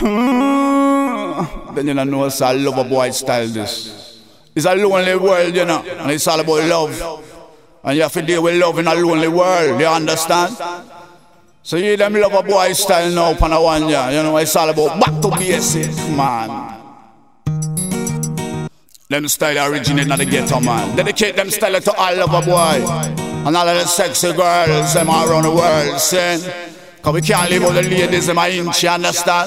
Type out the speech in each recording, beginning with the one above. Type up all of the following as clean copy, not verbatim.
Then you don't know it's a lover boy style this. It's a lonely world, you know, and it's all about love. And you have to deal with love in a lonely world, you understand? So you them lover boy style now upon a one year, you know, it's all about back to basic, man. Them style originate in the ghetto, man. Dedicate them style to all lover boy and all of the sexy girls them all around the world, saying, cause we can't live with the ladies in my inch, you understand?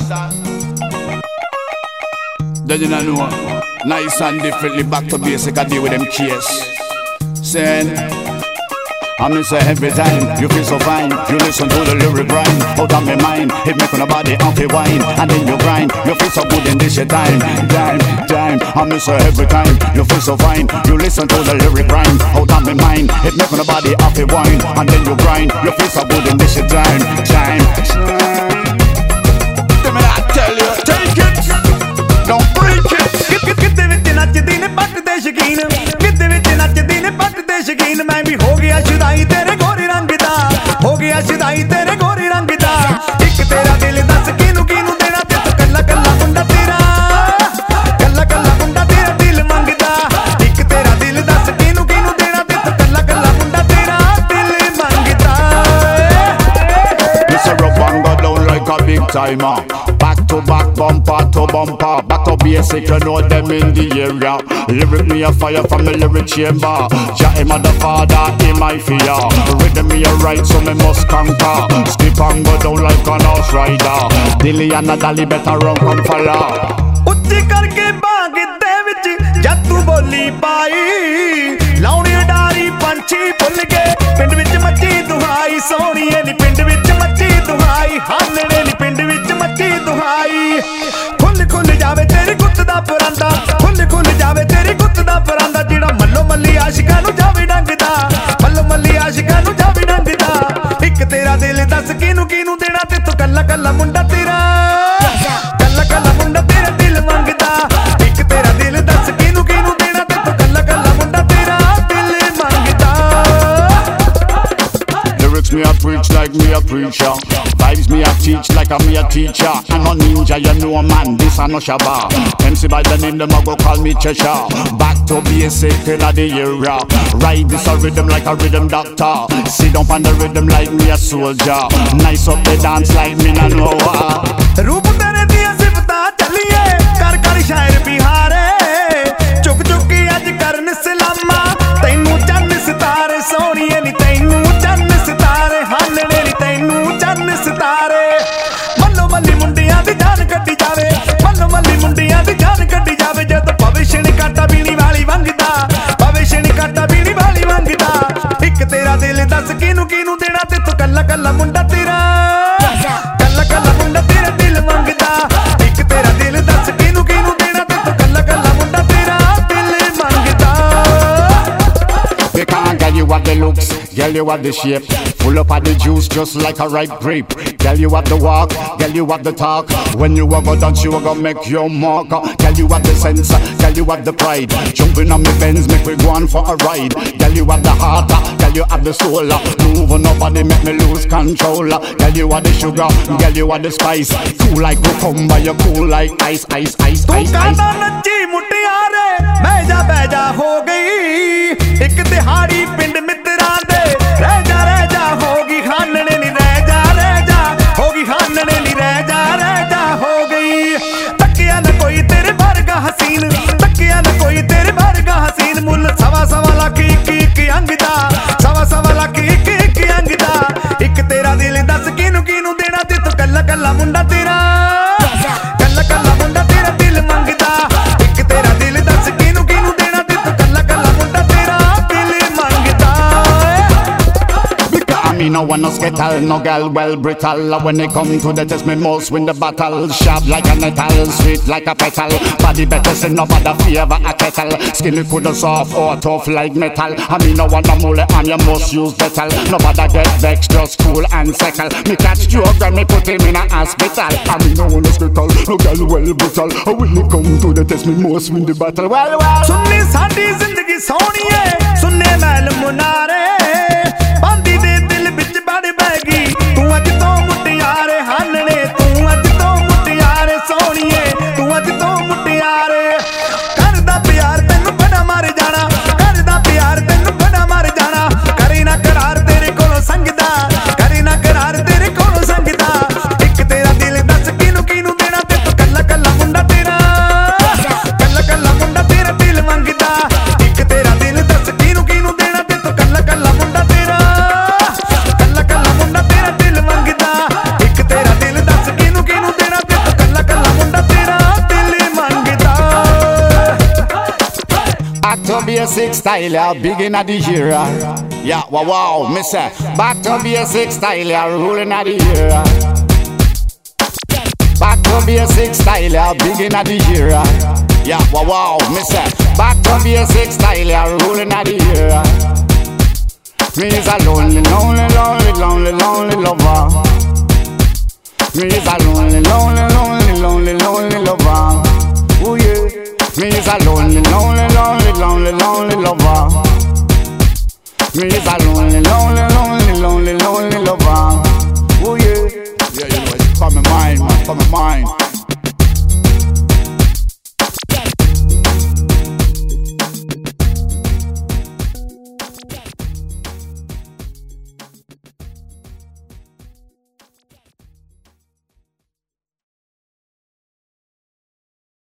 Then you know, nice and differently back to basic, I deal with them case. Saying, I miss her every time, you feel so fine. You listen to the lyric rhyme, out of my mind. It make on the body off the wine, and then you grind. You feel so good in this your time. I miss her every time, you feel so fine. You listen to the lyric rhyme, out of my mind. It make on the body off the wine, and then you grind. You feel so good in this your time. Let me not tell you, take it, don't break it. ਕਿਤੇ ਵਿੱਚ ਨੱਚਦੀ ਨੇ ਪੱਟ ਤੇ ਸ਼ਕੀਨ ਕਿਤੇ ਵਿੱਚ ਨੱਚਦੀ ਨੇ ਪੱਟ ਤੇ ਸ਼ਕੀਨ ਮੈਂ ਵੀ ਹੋ ਗਿਆ ਸ਼ੁਦਾਈ ਤੇਰੇ ਗੋਰੇ ਰੰਗ ਦਾ ਹੋ ਗਿਆ ਸ਼ੁਦਾਈ ਤੇਰੇ ਗੋਰੇ ਰੰਗ ਦਾ ਇੱਕ ਤੇਰਾ ਦਿਲ ਦੱਸ ਕਿਨੂੰ ਕਿਨੂੰ ਦੇਣਾ ਤੇ ਤੂੰ ਕੱਲਾ ਕੱਲਾ ਮੁੰਡਾ ਤੇਰਾ ਕੱਲਾ ਕੱਲਾ ਮੁੰਡਾ ਤੇਰਾ ਦਿਲ ਮੰਗਦਾ ਇੱਕ ਤੇਰਾ ਦਿਲ ਦੱਸ ਕਿਨੂੰ ਕਿਨੂੰ ਦੇਣਾ ਤੇ ਤੂੰ ਕੱਲਾ ਕੱਲਾ ਮੁੰਡਾ ਤੇਰਾ ਦਿਲ ਮੰਗਦਾ This a rough and go down like a big timer. Back to back, bumper to bumper. Back to basic, you know them in the area. Lyric me a fire from the lyric chamber. Jah him a the father, him my fear. Rhythm me a right, so me must conquer. Skip and go down like an horse rider. Dilly and a dolly better run come follow. ਉੱਚੀ ਕਰਕੇ ਬਾਗ ਦੇ ਵਿੱਚ ਜਦ ਤੂੰ ਬੋਲੀ ਪਾਈ ਲਾਉਣੀ dairy ਪੰਛੀ ਭੁੱਲ ਗਏ ਪਿੰਡ ਵਿੱਚ ਮੱਚੀ ਦੁਹਾਈ ਸੋਹਣੀਏ ਨੀ ਪਿੰਡ ਵਿੱਚ ਮੱਚੀ ਦੁਹਾਈ ਹਾਲੜੇ ਨੀ ਪਿੰਡ ਵਿੱਚ ਮੱਚੀ ਦੁਹਾਈ ਖੁੱਲ ਖੁੱਲ ਜਾਵੇ ਤੇਰੀ ਗੁੱਤ ਦਾ ਪਰਾਂਦਾ ਖੁੱਲ ਖੁੱਲ ਜਾਵੇ ਤੇਰੀ ਗੁੱਤ ਦਾ ਪਰਾਂਦਾ ਜਿਹੜਾ ਮੱਲੋ ਮੱਲੀ ਆਸ਼ਿਕਾਂ ਨੂੰ ਜਾਵੇ ਡੰਗਦਾ ਮੱਲੋ ਮੱਲੀ ਆਸ਼ਿਕਾਂ ਨੂੰ ਜਾਵੇ ਡੰਗਦਾ ਇੱਕ ਤੇਰਾ ਦਿਲ ਦੱਸ ਕਿਨੂੰ ਕਿਨੂੰ ਦੇਣਾ ਤੇ ਤੂੰ ਕੱਲਾ ਕੱਲਾ ਮੁੰਡਾ ਤੇਰਾ ਕੱਲਾ ਕੱਲਾ ਮੁੰਡਾ ਤੇਰਾ ਦਿਲ ਮੰਗਦਾ ਇੱਕ ਤੇਰਾ ਦਿਲ ਦੱਸ ਕਿਨੂੰ ਕਿਨੂੰ ਦੇਣਾ ਤੇ ਤੂੰ ਕੱਲਾ ਕੱਲਾ ਮੁੰਡਾ ਤੇਰਾ ਦਿਲ ਮੰਗਦਾ Lyrics me a preach like me a preacher. Vibes me a teach like a me a teacher. I'm a ninja, you know man, this a no shabba. MC by the name, them a go call me Cheshire. Back to basic in the area. Ride this a rhythm like a rhythm doctor. Sit down on the rhythm like me a soldier. Nice up the dance like me no know. ਰੂਪ ਤੇਰੇ ਦੀਆਂ ਸਿਫਤਾਂ ਚੱਲੀਏ ਕਰ ਕਰ ਸ਼ਾਇਰ ਬਿਹਾਰੇ ਚੁੱਕ ਚੁੱਕੀ ਅੱਜ ਕਰਨ ਸਲਾਮਾ ਤੈਨੂੰ ਚੰਨ ਸਿਤਾਰੇ ਸੋਹਣੀਏ ਨੀ ਤੈਨੂੰ ਚੰਨ ਸਿਤਾਰੇ ਹਾਲਣੇ ਨੀ ਤੈਨੂੰ ਚੰਨ ਸਿਤਾਰੇ ਮੱਲੋ ਮੱਲੀ ਮੁੰਡਿਆਂ ਦੀ ਜਾਨ ਕੱਢੀ ਜਾਵੇ ਮੱਲੋ ਮੱਲੀ ਮੁੰਡਿਆਂ ਦੀ ਜਾਨ ਕੱਢੀ ਜਾਵੇ ਜਦ ਭਵਿਸ਼ਣ ਕਾਟਾ ਬੀਣੀ ਵਾਲੀ ਵੰਗਦਾ ਭਵਿਸ਼ਣ ਕਾਟਾ ਬੀਣੀ ਵਾਲੀ ਵੰਗਦਾ ਇੱਕ ਤੇਰਾ ਦਿਲ ਦੱਸ ਕਿਨੂੰ ਕਿਨੂੰ ਦੇਣਾ ਤੇ ਤੂੰ ਕੱਲਾ ਕੱਲਾ ਮੁੰਡਾ ਤੇਰਾ ਕੱਲਾ ਕੱਲਾ ਮੁੰਡਾ ਤੇਰਾ ਦਿਲ ਮੰਗਦਾ ਇੱਕ ਤੇਰਾ ਦਿਲ ਦੱਸ ਕਿਨੂੰ ਕਿਨੂੰ ਦੇਣਾ ਤੇ ਤੂੰ ਕੱਲਾ ਕੱਲਾ ਮੁੰਡਾ ਤੇਰਾ ਦਿਲ ਮੰਗਦਾ They can't get you what the looks, girl you have the shape. Full up of the juice just like a ripe grape. Girl you have the walk, girl you have the talk. When you a go dance you a go make your mark. Girl you have the sense, girl you have the pride. Jumping on me Benz make we go on for a ride. Girl you have the heart, girl you have the soul. Moving up and they make me lose control. Girl you have the sugar, girl you have the spice. Cool like cucumber, you cool like ice, ice, ice, ਤੂੰ ice, ਕਾਹਦਾ ice. ਨੱਚੀ ਮੁਟਿਆਰੇ ਬਹਿ ਜਾ ਹੋ ਗਈ ਇੱਕ ਦਿਹਾੜੀ ਪਿੰਡ ਮਿੱਤਰਾਂ ਦੇ ਰਹਿ ਜਾ ਹੋ ਗਈ ਹਾਨਣੇ ਨੀ ਰਹਿ ਜਾ ਹੋ ਗਈ ਹਾਨਣੇ ਨੀ ਰਹਿ ਜਾ ਹੋ ਗਈ ਤੱਕਿਆ ਨਾ ਕੋਈ ਤੇਰੇ ਵਰਗਾ ਹਸੀਨ ਤੱਕਿਆ ਨਾ ਕੋਈ ਤੇਰੇ ਵਰਗਾ ਹਸੀਨ ਮੁੱਲ ਸਵਾ ਲੱਖ ਇੱਕ ਅੰਗ ਦਾ ਸਵਾ ਲੱਖ ਇੱਕ ਅੰਗ ਦਾ ਇੱਕ ਤੇਰਾ ਦਿਲ ਦੱਸ ਕਿਨੂੰ ਕਿਨੂੰ ਦੇਣਾ ਤੇ ਤੂੰ ਕੱਲਾ ਕੱਲਾ ਮੁੰਡਾ ਤੇਰਾ ਕੱਲਾ ਕੱਲਾ ਮੁੰਡਾ ਤੇਰਾ ਦਿਲ ਮੰਗਦਾ ਇੱਕ ਤੇਰਾ ਦਿਲ ਦੱਸ ਕਿਨੂੰ ਕਿਨੂੰ ਦੇਣਾ ਤੇ ਤੂੰ ਕੱਲਾ ਕੱਲਾ ਮੁੰਡਾ ਤੇਰਾ ਦਿਲ ਮੰਗਦਾ Me no want no skittle, no girl well brittle. When they come to the test, me most win the battle. Sharp like a metal, sweet like a petal. Body better say no bother favor a kettle. Skinny coulda soft or tough like metal. I me no want no mole and you must use metal. No bother get vexed, just cool and settle. Me catch you up and me put him in a hospital. I me no want no skittle, no girl well brittle. When they come to the test, me most win the battle. Well. सुननी साडी जिंदगी सोहणीए सुनने महल मुनारे बांदी दे दिल विच बड़ baggy तू अज तो मुटियारे हानने तू अज तो मुटियारे basic style, yeah, big in the era. Yeah, wow, me say, back to basic style, yeah, ruling at the era. Back to basic style, yeah, big in the era. Yeah, wow, me say, back to basic style, yeah, ruling at the era. Me is a lonely lover. Me is a lonely lover. Oh yeah. Me is a lonely lover. Me is a lonely lover. Oh yeah. Yeah, you know it's from my mind,